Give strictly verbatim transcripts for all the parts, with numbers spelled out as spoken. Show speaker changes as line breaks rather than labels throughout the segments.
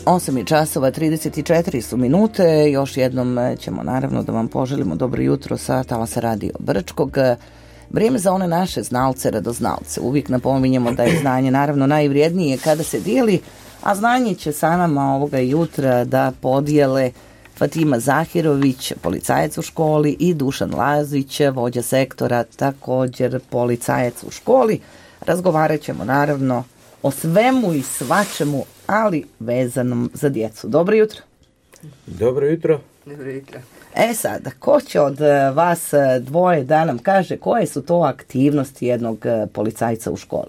osam je časova, trideset četiri su minute. Još jednom ćemo naravno da vam poželimo dobro jutro sa Talasa Radio Brčkog. Vrijeme za one naše znalce, radoznalce. Uvijek napominjemo da je znanje naravno najvrijednije kada se dijeli, a znanje će sa nama ovoga jutra da podijele Fatima Zahirović, policajac u školi, i Dušan Lazić, vođa sektora, također policajac u školi. Razgovarat ćemo naravno o svemu i svačemu, ali vezanom za djecu. Dobro jutro.
Dobro jutro.
Dobro jutro.
E sada, ko će od vas dvoje da nam kaže koje su to aktivnosti jednog policajca u školi?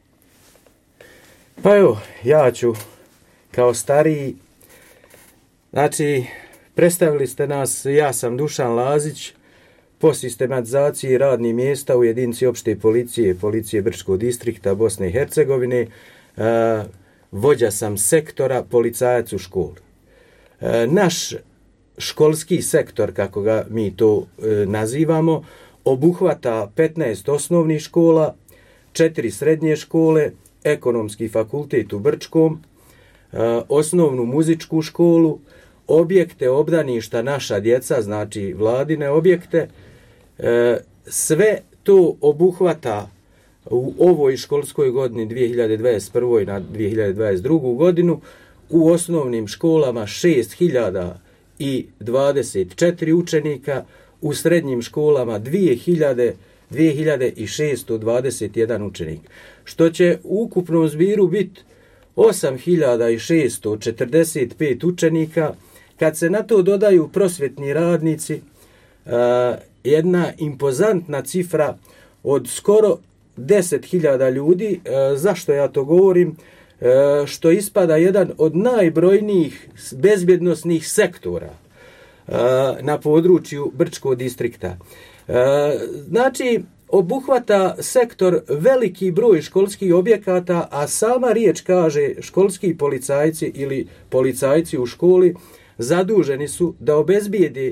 Pa evo, ja ću kao stariji, znači, predstavili ste nas, ja sam Dušan Lazić, po sistematizaciji radnih mjesta u jedinici opšte policije, policije Brčkog distrikta Bosne i Hercegovine, e, vođa sam sektora policajac u školi. E, naš školski sektor, kako ga mi to e, nazivamo, obuhvata petnaest osnovnih škola, četiri srednje škole, ekonomski fakultet u Brčkom, e, osnovnu muzičku školu, objekte obdaništa naša djeca, znači vladine objekte. E, sve to obuhvata u ovoj školskoj godini dvije hiljade dvadeset prve na dvije hiljade dvadeset drugu godinu u osnovnim školama šest hiljada dvadeset četiri učenika, u srednjim školama dvije hiljade šesto dvadeset jedan učenik, što će u ukupnom zbiru biti osam hiljada šesto četrdeset pet učenika. Kad se na to dodaju prosvjetni radnici, uh, jedna impozantna cifra od skoro deset hiljada ljudi. Uh, zašto ja to govorim? Uh, što ispada jedan od najbrojnijih bezbjednosnih sektora uh, na području Brčkog distrikta. Uh, znači, obuhvata sektor veliki broj školskih objekata, a sama riječ kaže školski policajci ili policajci u školi zaduženi su da obezbijede e,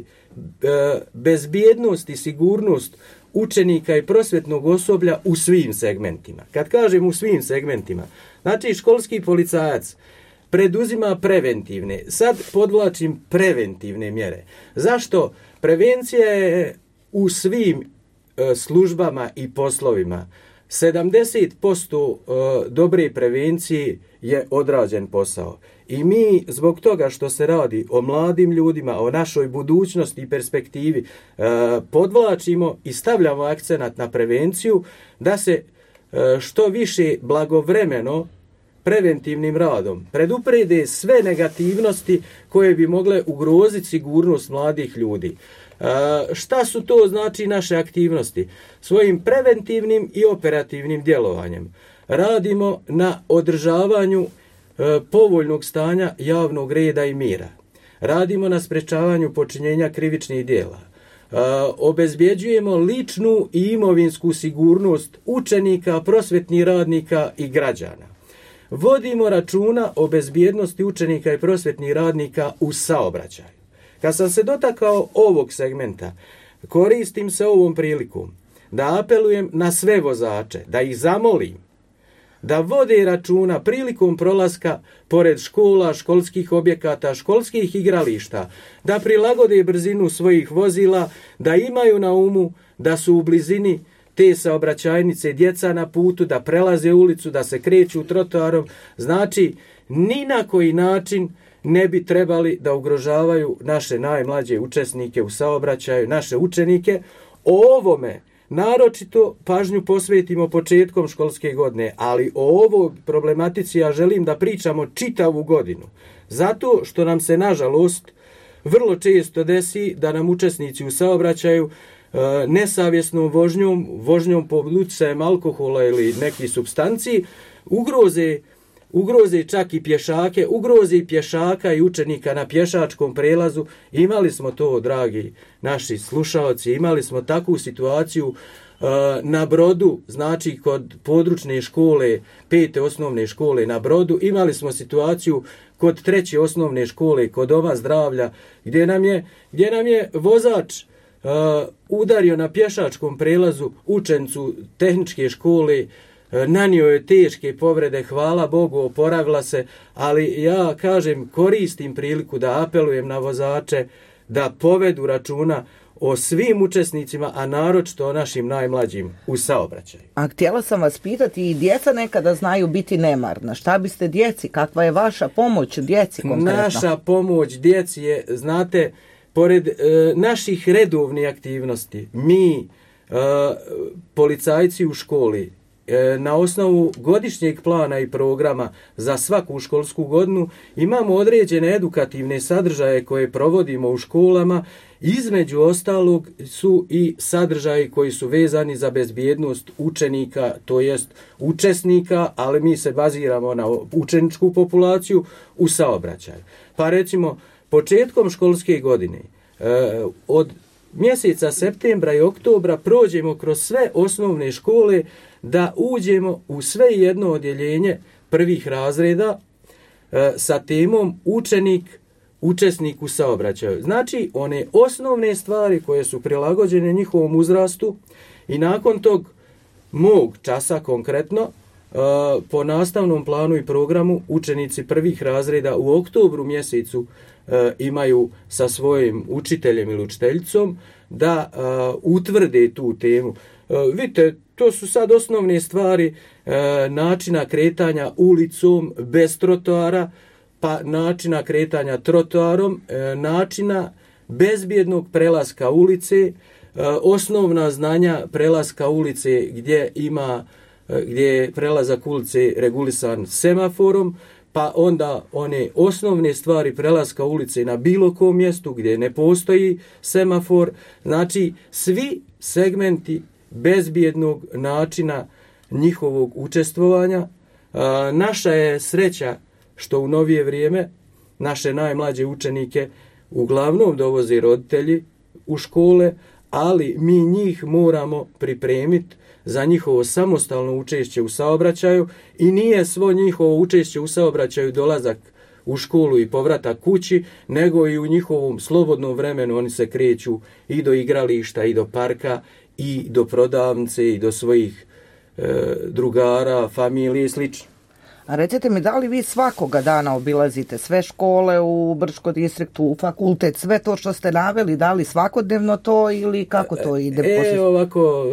bezbjednost i sigurnost učenika i prosvjetnog osoblja u svim segmentima. Kad kažem u svim segmentima, znači školski policajac preduzima preventivne, sad podvlačim preventivne mjere. Zašto? Prevencija je u svim e, službama i poslovima. sedamdeset posto e, dobre prevencije je odrađen posao. I mi, zbog toga što se radi o mladim ljudima, o našoj budućnosti i perspektivi, e, podvlačimo i stavljamo akcenat na prevenciju, da se e, što više blagovremeno preventivnim radom preduprede sve negativnosti koje bi mogle ugroziti sigurnost mladih ljudi. E, šta su to znači naše aktivnosti? Svojim preventivnim i operativnim djelovanjem radimo na održavanju e, povoljnog stanja javnog reda i mira. Radimo na sprečavanju počinjenja krivičnih djela. E, obezbjeđujemo ličnu i imovinsku sigurnost učenika, prosvjetnih radnika i građana. Vodimo računa o bezbjednosti učenika i prosvjetnih radnika u saobraćaju. Kad sam se dotakao ovog segmenta, koristim se ovom prilikom da apelujem na sve vozače, da ih zamolim da vode računa prilikom prolaska pored škola, školskih objekata, školskih igrališta, da prilagode brzinu svojih vozila, da imaju na umu da su u blizini te saobraćajnice djeca na putu, da prelaze ulicu, da se kreću trotoarom. Znači, ni na koji način ne bi trebali da ugrožavaju naše najmlađe učesnike u saobraćaju, naše učenike. O ovome naročito pažnju posvetimo početkom školske godine, ali o ovoj problematici ja želim da pričamo čitavu godinu. Zato što nam se, nažalost, vrlo često desi da nam učesnici u saobraćaju e, nesavjesnom vožnjom, vožnjom pod utjecajem alkohola ili nekih supstanci, ugroze ugroze čak i pješake, ugroze i pješaka i učenika na pješačkom prelazu. Imali smo to, dragi naši slušalci, imali smo takvu situaciju uh, na Brodu, znači kod područne škole, pete osnovne škole na Brodu, imali smo situaciju kod treće osnovne škole, kod Doma zdravlja, gdje nam je, gdje nam je vozač uh, udario na pješačkom prelazu učenicu tehničke škole, nanio je teške povrede, hvala Bogu, oporavila se, ali ja kažem, koristim priliku da apelujem na vozače da povedu računa o svim učesnicima, a naročito o našim najmlađim u saobraćaju.
A htjela sam vas pitati, i djeca nekada znaju biti nemarna. Šta biste djeci, kakva je vaša pomoć djeci konkretno?
Naša pomoć djeci je, znate, pored e, naših redovnih aktivnosti, mi, e, policajci u školi, e, na osnovu godišnjeg plana i programa za svaku školsku godinu imamo određene edukativne sadržaje koje provodimo u školama. Između ostalog su i sadržaji koji su vezani za bezbjednost učenika, to jest učesnika, ali mi se baziramo na učeničku populaciju u saobraćaju. Pa recimo, početkom školske godine, od mjeseca septembra i oktobra prođemo kroz sve osnovne škole da uđemo u sve jedno odjeljenje prvih razreda sa temom učenik, učesnik u saobraćaju. Znači, one osnovne stvari koje su prilagođene njihovom uzrastu i nakon tog mog časa konkretno, po nastavnom planu i programu učenici prvih razreda u oktobru mjesecu imaju sa svojim učiteljem ili učiteljicom da utvrde tu temu. Vidite, to su sad osnovne stvari načina kretanja ulicom bez trotoara, pa načina kretanja trotoarom, načina bezbjednog prelaska ulice, osnovna znanja prelaska ulice gdje ima gdje je prelazak ulice regulisan semaforom, pa onda one osnovne stvari prelaska ulice na bilo kom mjestu gdje ne postoji semafor. Znači, svi segmenti bezbjednog načina njihovog učestvovanja. Naša je sreća što u novije vrijeme naše najmlađe učenike uglavnom dovoze roditelji u škole, ali mi njih moramo pripremiti za njihovo samostalno učešće u saobraćaju i nije svo njihovo učešće u saobraćaju dolazak u školu i povratak kući, nego i u njihovom slobodnom vremenu oni se kreću i do igrališta i do parka i do prodavnice i do svojih e, drugara, familije i slično.
A recite mi, da li vi svakoga dana obilazite sve škole u Brčkom distriktu, fakultet, sve to što ste naveli, da li svakodnevno to ili kako to ide?
E, poslije... ovako,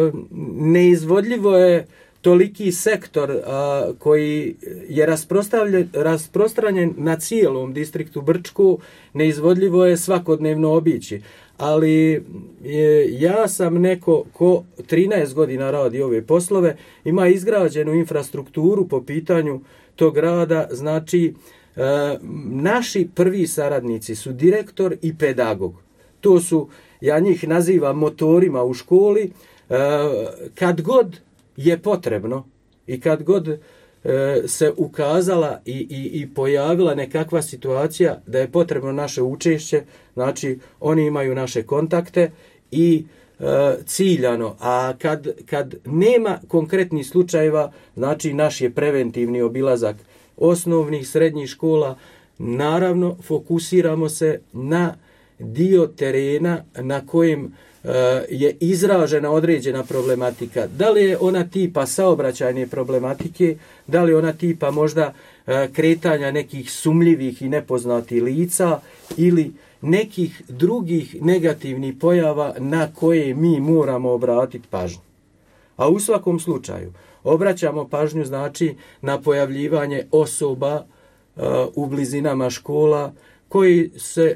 neizvodljivo je toliki sektor a, koji je rasprostranjen na cijelom distriktu Brčku, neizvodljivo je svakodnevno obići. Ali je, ja sam neko ko trinaest godina radi ove poslove, ima izgrađenu infrastrukturu po pitanju tog rada, znači e, naši prvi saradnici su direktor i pedagog. To su, ja njih nazivam motorima u školi, e, kad god je potrebno i kad god se ukazala i, i, i pojavila nekakva situacija da je potrebno naše učešće, znači oni imaju naše kontakte i e, ciljano, a kad, kad nema konkretnih slučajeva, znači naš je preventivni obilazak osnovnih, srednjih škola, naravno fokusiramo se na dio terena na kojem je izražena određena problematika. Da li je ona tipa saobraćajne problematike, da li je ona tipa možda kretanja nekih sumljivih i nepoznatih lica ili nekih drugih negativnih pojava na koje mi moramo obratiti pažnju. A u svakom slučaju obraćamo pažnju znači na pojavljivanje osoba uh, u blizinama škola koji se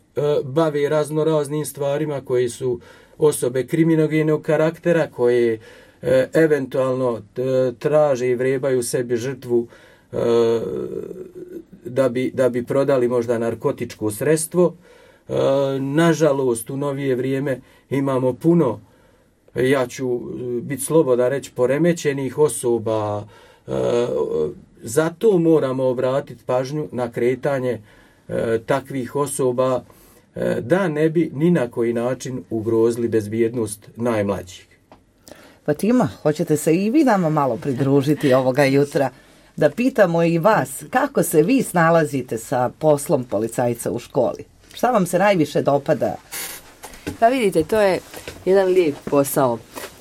bave razno raznim stvarima, koji su osobe kriminogenog karaktera, koje e, eventualno e, traže i vrebaju sebi žrtvu e, da, bi, da bi prodali možda narkotičko sredstvo. E, nažalost, u novije vrijeme imamo puno, ja ću biti slobodan reći, poremećenih osoba. E, zato moramo obratiti pažnju na kretanje e, takvih osoba da ne bi ni na koji način ugrozili bezbjednost najmlađih.
Fatima, hoćete se i vi nama malo pridružiti ovoga jutra da pitamo i vas kako se vi snalazite sa poslom policajca u školi? Šta vam se najviše dopada?
Pa vidite, to je jedan lijep posao.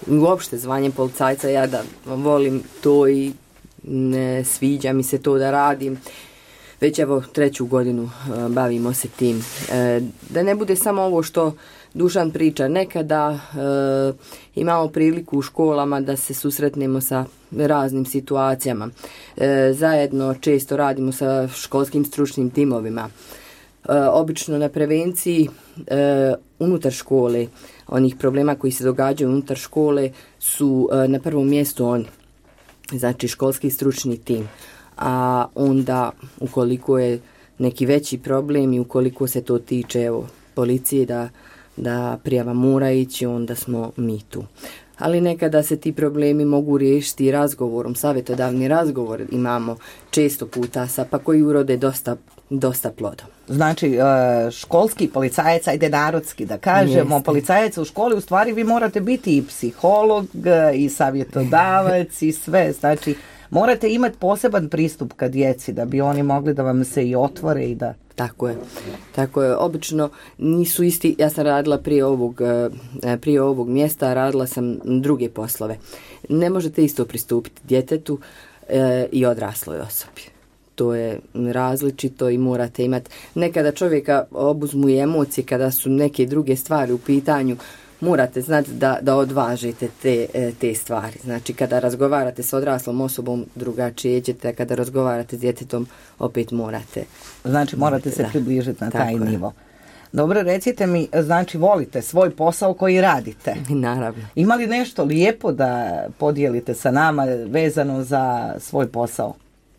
uopšte zvanje policajca, ja da volim to i ne sviđa mi se to da radim. Već evo treću godinu uh, bavimo se tim. E, da ne bude samo ovo što Dušan priča, nekada e, imamo priliku u školama da se susretnemo sa raznim situacijama. E, zajedno često radimo sa školskim stručnim timovima. E, obično na prevenciji e, unutar škole, onih problema koji se događaju unutar škole su e, na prvom mjestu oni, znači školski stručni tim. A onda ukoliko je neki veći problem i ukoliko se to tiče evo, policije da da prijava mora ići, onda smo mi tu. Ali nekada se ti problemi mogu riješiti razgovorom, savjetodavni razgovor imamo često puta sa, pa koji urode dosta, dosta plodom.
Znači, školski policajac, ajde narodski da kažemo, Jeste. Policajac u školi, u stvari vi morate biti i psiholog, i savjetodavac, i sve, znači morate imati poseban pristup ka djeci da bi oni mogli da vam se i otvore i da...
Tako je. Tako je. Obično nisu isti, ja sam radila prije ovog, prije ovog mjesta, radila sam druge poslove. Ne možete isto pristupiti djetetu e, i odrasloj osobi. To je različito i morate imati. Nekada čovjeka obuzmu i emocije kada su neke druge stvari u pitanju, morate znati da, da odvažite te, te stvari. Znači, kada razgovarate s odraslom osobom, drugačije ćete, a kada razgovarate s djetetom, opet morate.
Znači, morate se da. približiti na taj Tako nivo. Je. Dobro, recite mi, znači, volite svoj posao koji radite?
Naravno.
Ima li nešto lijepo da podijelite sa nama vezano za svoj posao?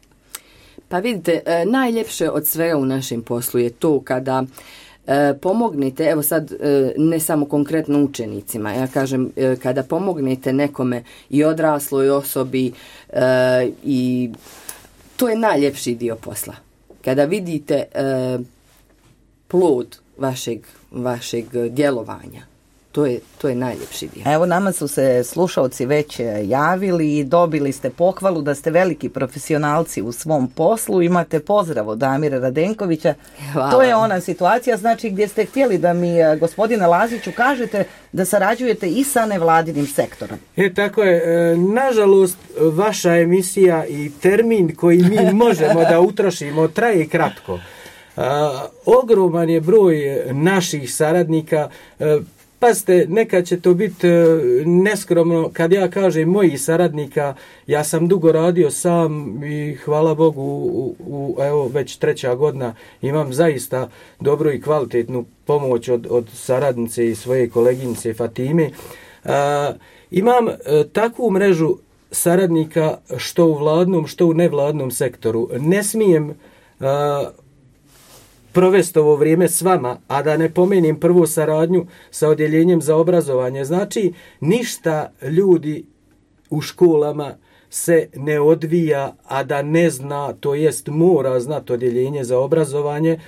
Pa vidite, najljepše od svega u našem poslu je to kada E, pomognete, evo sad e, ne samo konkretno učenicima, ja kažem e, kada pomognete nekome i odrasloj osobi e, i to je najljepši dio posla. Kada vidite e, plod vašeg, vašeg djelovanja, to je, to je najljepši dio.
Evo nama su se slušalci već javili i dobili ste pohvalu da ste veliki profesionalci u svom poslu. Imate pozdrav od Damira Radenkovića.
Hvala.
To je ona situacija, znači gdje ste htjeli da mi, gospodine Laziću, kažete da sarađujete i sa nevladinim sektorom.
E, tako je. E, nažalost, vaša emisija i termin koji mi možemo da utrošimo traje kratko. E, ogroman je broj naših saradnika. E, Pazite, nekad će to biti neskromno, kad ja kažem mojih saradnika, ja sam dugo radio sam i hvala Bogu, u, u, evo već treća godina imam zaista dobru i kvalitetnu pomoć od, od saradnice i svoje koleginice Fatime. A, imam a, takvu mrežu saradnika što u vladnom, što u nevladnom sektoru. Ne smijem a, provesti ovo vrijeme s vama, a da ne pomenem prvu saradnju sa odjeljenjem za obrazovanje. Znači, ništa ljudi u školama se ne odvija, a da ne zna, to jest mora znati odjeljenje za obrazovanje.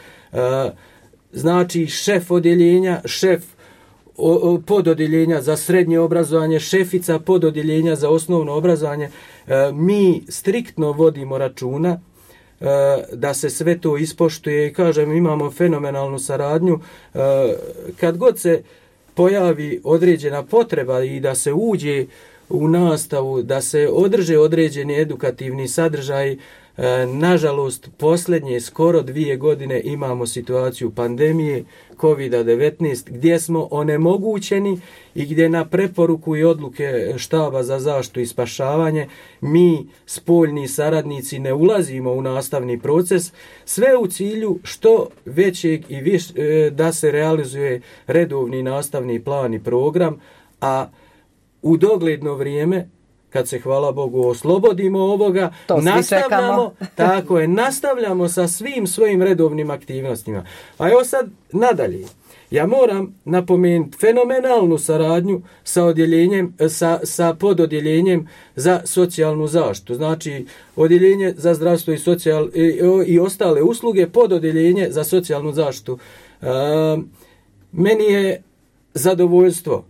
Znači, šef odjeljenja, šef pododjeljenja za srednje obrazovanje, šefica pododjeljenja za osnovno obrazovanje. Mi striktno vodimo računa da se sve to ispoštuje i kažem, imamo fenomenalnu saradnju. Kad god se pojavi određena potreba i da se uđe u nastavu, da se održe određeni edukativni sadržaj, nažalost, posljednje skoro dvije godine imamo situaciju pandemije kovid devetnaest gdje smo onemogućeni i gdje na preporuku i odluke štaba za zaštitu i spašavanje mi, spoljni saradnici, ne ulazimo u nastavni proces, sve u cilju što većeg i viš, da se realizuje redovni nastavni plan i program, a u dogledno vrijeme, kad se, hvala Bogu, oslobodimo ovoga,
to
nastavljamo, tako je, nastavljamo sa svim svojim redovnim aktivnostima. A evo sad nadalje. Ja moram napomenuti fenomenalnu saradnju sa odjeljenjem, sa, sa pododjeljenjem za socijalnu zaštitu. Znači, odjeljenje za zdravstvo i, socijal, i, i ostale usluge, pododjeljenje za socijalnu zaštitu. E, meni je zadovoljstvo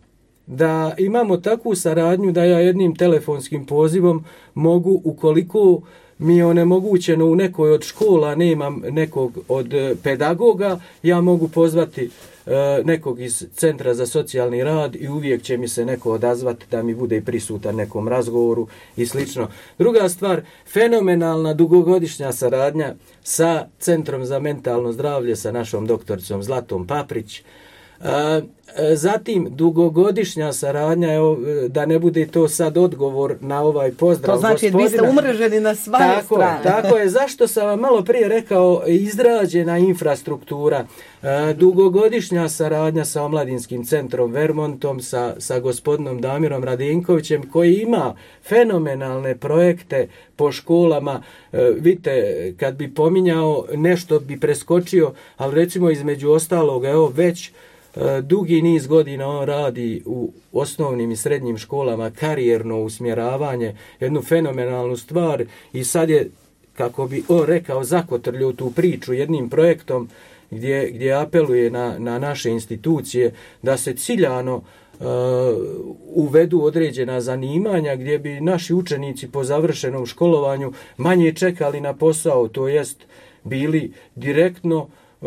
da imamo takvu saradnju da ja jednim telefonskim pozivom mogu, ukoliko mi je onemogućeno u nekoj od škola, nemam nekog od pedagoga, ja mogu pozvati e, nekog iz Centra za socijalni rad i uvijek će mi se neko odazvati da mi bude prisutan nekom razgovoru i slično. Druga stvar, fenomenalna dugogodišnja saradnja sa Centrom za mentalno zdravlje, sa našom doktoricom Zlatom Paprić. E, zatim dugogodišnja saradnja, evo, da ne bude to sad odgovor na ovaj pozdrav.
To znači
gospodina.
Vi ste umreženi na svoje
tako
strane.
Je, tako je, zašto sam vam malo prije rekao, izrađena infrastruktura, e, dugogodišnja saradnja sa Omladinskim centrom Vermontom, sa, sa gospodinom Damirom Radenkovićem, koji ima fenomenalne projekte po školama. E, vidite, kad bi pominjao nešto bi preskočio, ali recimo između ostalog, evo već dugi niz godina on radi u osnovnim i srednjim školama karijerno usmjeravanje, jednu fenomenalnu stvar i sad je, kako bi on rekao, zakotrljio tu priču jednim projektom gdje, gdje apeluje na, na naše institucije da se ciljano uh, uvedu određena zanimanja gdje bi naši učenici po završenom školovanju manje čekali na posao, to jest bili direktno uh,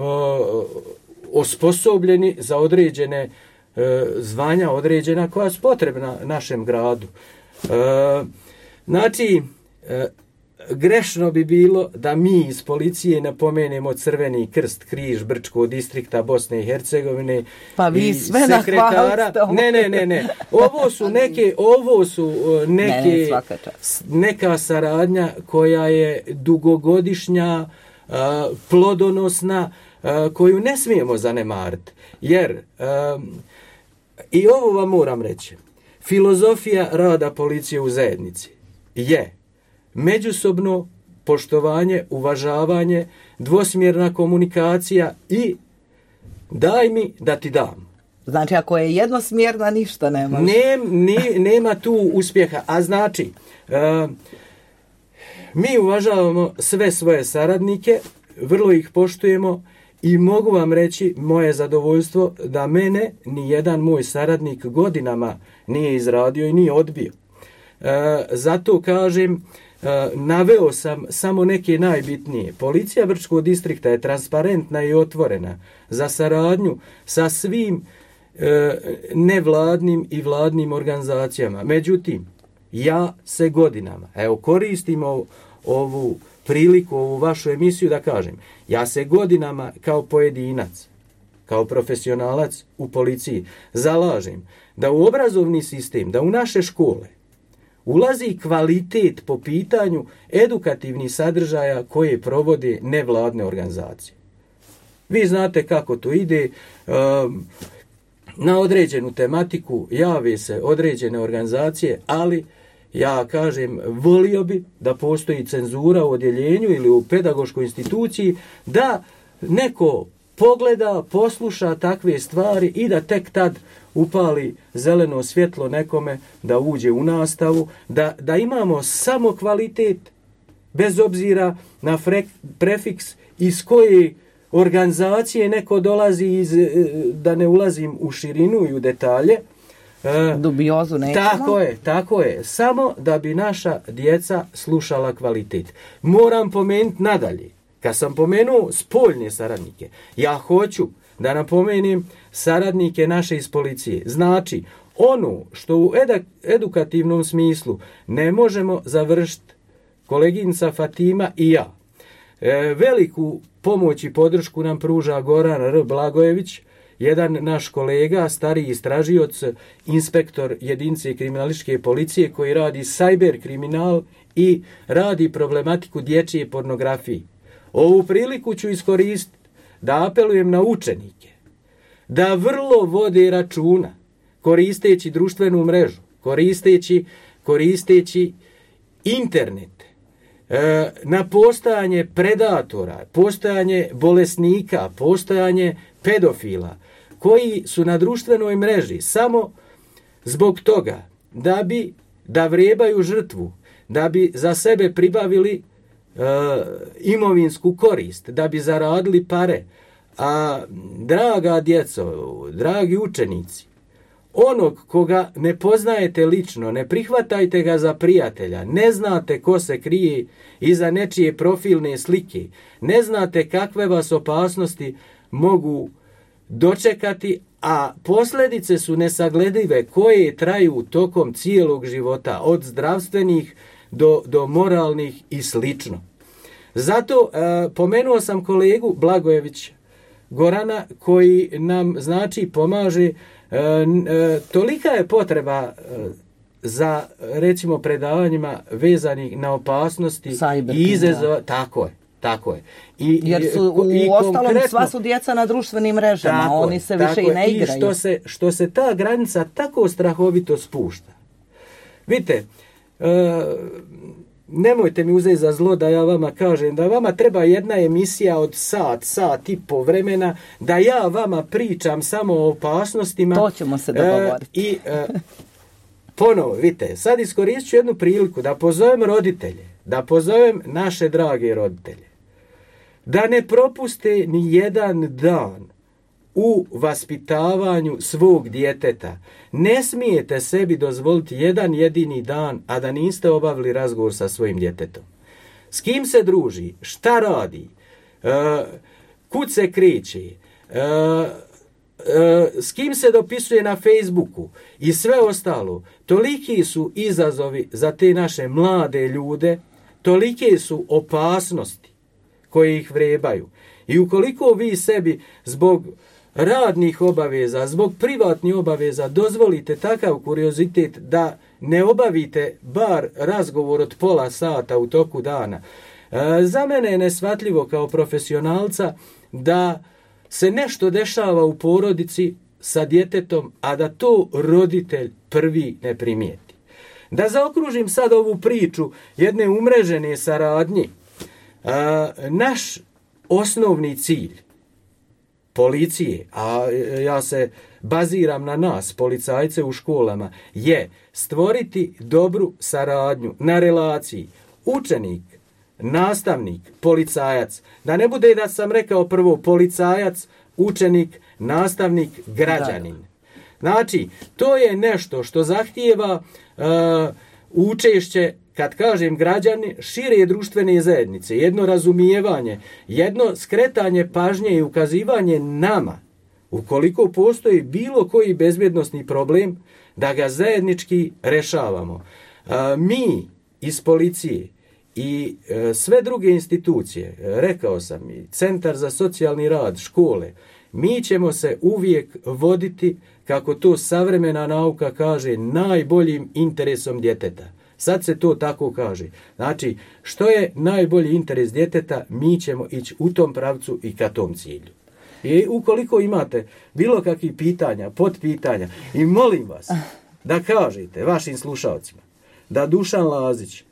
osposobljeni za određene e, zvanja, određena koja su potrebna našem gradu. E, znači, e, grešno bi bilo da mi iz policije napomenemo Crveni krst, križ Brčkog distrikta Bosne i Hercegovine.
Pa vi
i
sve
sekretara. Ne, ne, ne, ne. Ovo su neke, ovo su neke, ne, neka saradnja koja je dugogodišnja, a, plodonosna, koju ne smijemo zanemariti. Jer, um, i ovo vam moram reći, filozofija rada policije u zajednici je međusobno poštovanje, uvažavanje, dvosmjerna komunikacija i daj mi da ti dam.
Znači, ako je jednosmjerna, ništa nema.
Ne, ne, nema tu uspjeha. A znači, uh, mi uvažavamo sve svoje saradnike, vrlo ih poštujemo, i mogu vam reći moje zadovoljstvo da mene ni jedan moj saradnik godinama nije izradio i nije odbio. E, zato kažem, e, naveo sam samo neke najbitnije. Policija Brčkog distrikta je transparentna i otvorena za saradnju sa svim e, nevladnim i vladnim organizacijama. Međutim, ja se godinama, evo koristim ovu, ovu priliku, ovu vašu emisiju da kažem, ja se godinama kao pojedinac, kao profesionalac u policiji zalažem da u obrazovni sistem, da u naše škole ulazi kvalitet po pitanju edukativnih sadržaja koje provode nevladne organizacije. Vi znate kako to ide, um, na određenu tematiku jave se određene organizacije, ali ja kažem, volio bi da postoji cenzura u odjeljenju ili u pedagoškoj instituciji, da neko pogleda, posluša takve stvari i da tek tad upali zeleno svjetlo nekome da uđe u nastavu, da, da imamo samo kvalitet, bez obzira na frek, prefiks iz koje organizacije neko dolazi, iz, da ne ulazim u širinu i u detalje.
Dubiozu nećemo.
Tako je, tako je. Samo da bi naša djeca slušala kvalitet. Moram pomenuti nadalje. Kad sam pomenuo spoljne saradnike, ja hoću da napomenem saradnike naše iz policije. Znači, ono što u edu- edukativnom smislu ne možemo završiti, koleginica Fatima i ja. E, veliku pomoć i podršku nam pruža Goran R. Blagojević, jedan naš kolega, stariji istražioc, inspektor jedinice kriminalističke policije koji radi cyber kriminal i radi problematiku dječje pornografije. Ovu priliku ću iskoristiti da apelujem na učenike da vrlo vode računa koristeći društvenu mrežu, koristeći, koristeći internet, na postojanje predatora, postojanje bolesnika, postojanje pedofila koji su na društvenoj mreži samo zbog toga da bi da vrebaju žrtvu, da bi za sebe pribavili e, imovinsku korist, da bi zaradili pare. A draga djeco, dragi učenici, onog koga ne poznajete lično, ne prihvatajte ga za prijatelja, ne znate ko se krije iza nečije profilne slike, ne znate kakve vas opasnosti mogu dočekati, a posljedice su nesagledive koje traju tokom cijelog života, od zdravstvenih do, do moralnih i slično. Zato e, pomenuo sam kolegu Blagojević Gorana koji nam znači pomaže. E, e, tolika je potreba e, za recimo predavanjima vezanih na opasnosti Cyber, i izazova. Tako je. Tako je. I,
Jer su u i ostalom sva su djeca na društvenim mrežama, tako, oni se više i ne igraju.
I što se, što se ta granica tako strahovito spušta. Vidite, e, nemojte mi uzeti za zlo da ja vama kažem da vama treba jedna emisija od sat, sat i po vremena, da ja vama pričam samo o opasnostima.
To ćemo se dogovoriti.
E, I e, ponovo, vidite, sad iskoristit ću jednu priliku da pozovem roditelje, da pozovem naše drage roditelje, da ne propuste ni jedan dan u vaspitavanju svog djeteta. Ne smijete sebi dozvoliti jedan jedini dan, a da niste obavili razgovor sa svojim djetetom. S kim se druži, šta radi, e, kud se kreće, e, e, s kim se dopisuje na Facebooku i sve ostalo. Toliki su izazovi za te naše mlade ljude, tolike su opasnosti koje ih vrebaju. I ukoliko vi sebi zbog radnih obaveza, zbog privatnih obaveza dozvolite takav kuriozitet da ne obavite bar razgovor od pola sata u toku dana, e, za mene je neshvatljivo kao profesionalca da se nešto dešava u porodici sa djetetom, a da to roditelj prvi ne primijeti. Da zaokružim sad ovu priču jedne umrežene saradnje. E, naš osnovni cilj policije, a ja se baziram na nas, policajce u školama, je stvoriti dobru saradnju na relaciji učenik, nastavnik, policajac. Da ne bude da sam rekao prvo policajac, učenik, nastavnik, građanin. Znači, to je nešto što zahtijeva uh, učešće, kad kažem građani, šire društvene zajednice, jedno razumijevanje, jedno skretanje pažnje i ukazivanje nama, ukoliko postoji bilo koji bezbjednosni problem, da ga zajednički rešavamo. A, mi iz policije i e, sve druge institucije, rekao sam, i Centar za socijalni rad, škole, mi ćemo se uvijek voditi, kako to savremena nauka kaže, najboljim interesom djeteta. Sad se to tako kaže. Znači, što je najbolji interes djeteta, mi ćemo ići u tom pravcu i ka tom cilju. I ukoliko imate bilo kakvih pitanja, podpitanja, i molim vas da kažete vašim slušalcima da Dušan Lazić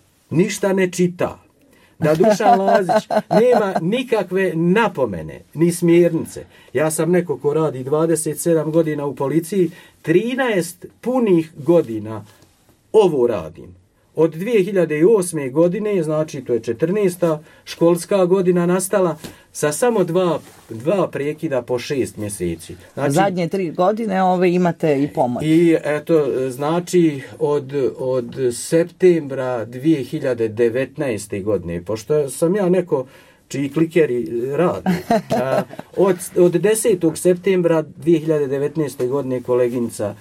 ništa ne čita, da Dušan Lazić nema nikakve napomene, ni smjernice. Ja sam neko ko radi dvadeset sedam godina u policiji, trinaest punih godina ovo radim. Od dvije hiljade osme. godine, znači to je četrnaesta školska godina nastala, sa samo dva, dva prekida po šest mjeseci. Znači,
zadnje tri godine ove imate i pomoć.
I eto, znači od, od septembra dvije hiljade devetnaeste. godine, pošto sam ja neko čiji klikeri radi, od, od desetog septembra dvije hiljade devetnaeste. godine koleginica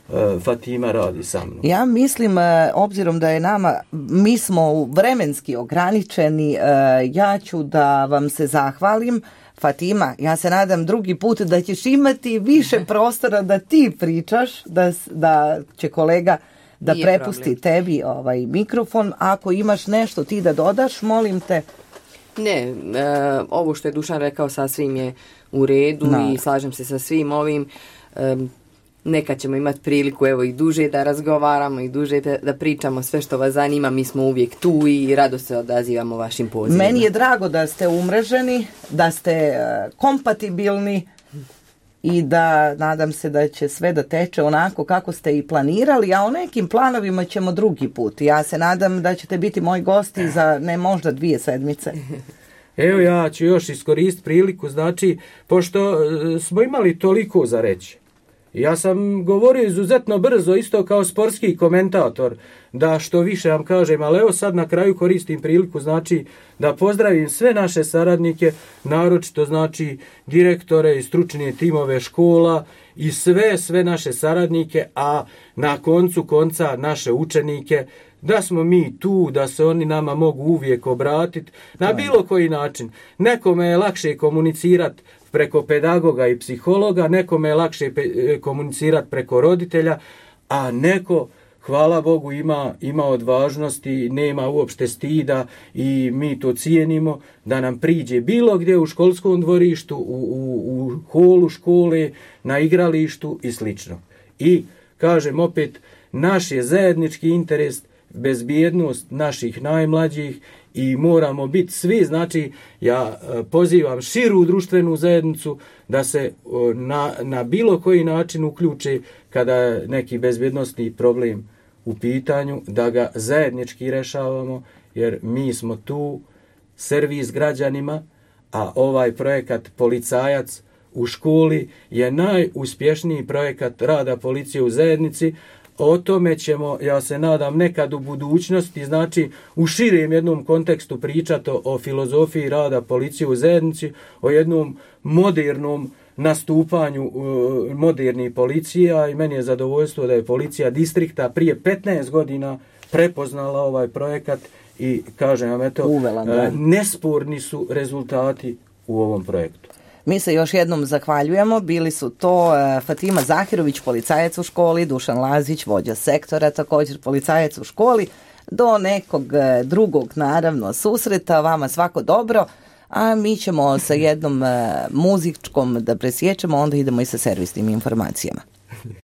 Fatima radi sa mnom.
Ja mislim, obzirom da je nama, mi smo vremenski ograničeni, ja ću da vam se zahvalim. Fatima, ja se nadam drugi put da ćeš imati više prostora da ti pričaš, da, da će kolega da Nije prepusti problem. tebi ovaj mikrofon. Ako imaš nešto ti da dodaš, molim te.
Ne, e, ovo što je Dušan rekao sasvim je u redu no. i slažem se sa svim ovim. E, Nekad ćemo imati priliku evo i duže da razgovaramo i duže da, da pričamo sve što vas zanima. Mi smo uvijek tu i rado se odazivamo vašim pozivima.
Meni je drago da ste umreženi, da ste uh, kompatibilni i da nadam se da će sve da teče onako kako ste i planirali, a o nekim planovima ćemo drugi put. Ja se nadam da ćete biti moji gosti za ne možda dvije sedmice.
Evo ja ću još iskoristiti priliku, znači, pošto smo imali toliko za reći, Ja sam govorio izuzetno brzo, isto kao sportski komentator, da što više vam kažem, ali evo sad na kraju koristim priliku, znači da pozdravim sve naše saradnike, naročito znači direktore i stručne timove škola i sve, sve naše saradnike, a na koncu konca naše učenike, da smo mi tu, da se oni nama mogu uvijek obratiti na bilo koji način. Nekome je lakše komunicirati preko pedagoga i psihologa, nekome je lakše pe- komunicirati preko roditelja, a neko, hvala Bogu, ima, ima odvažnosti, nema uopšte stida i mi to cijenimo, da nam priđe bilo gdje u školskom dvorištu, u, u, u holu škole, na igralištu i slično. I, kažem opet, naš je zajednički interes bezbjednost naših najmlađih i moramo biti svi, znači ja pozivam širu društvenu zajednicu da se na, na bilo koji način uključe kada je neki bezbjednostni problem u pitanju, da ga zajednički rešavamo, jer mi smo tu servis građanima, a ovaj projekat Policajac u školi je najuspješniji projekat rada policije u zajednici. O tome ćemo, ja se nadam, nekad u budućnosti, znači u širem jednom kontekstu pričati o, o filozofiji rada policije u zajednici, o jednom modernom nastupanju uh, modernih policija, i meni je zadovoljstvo da je policija distrikta prije petnaest godina prepoznala ovaj projekat i kažem vam, eto, Uvela, uh, nesporni su rezultati u ovom projektu.
Mi se još jednom zahvaljujemo. Bili su to Fatima Zahirović, policajac u školi, Dušan Lazić, vođa sektora, također policajac u školi. Do nekog drugog, naravno, susreta. Vama svako dobro. A mi ćemo sa jednom muzičkom da presjećemo, onda idemo i sa servisnim informacijama.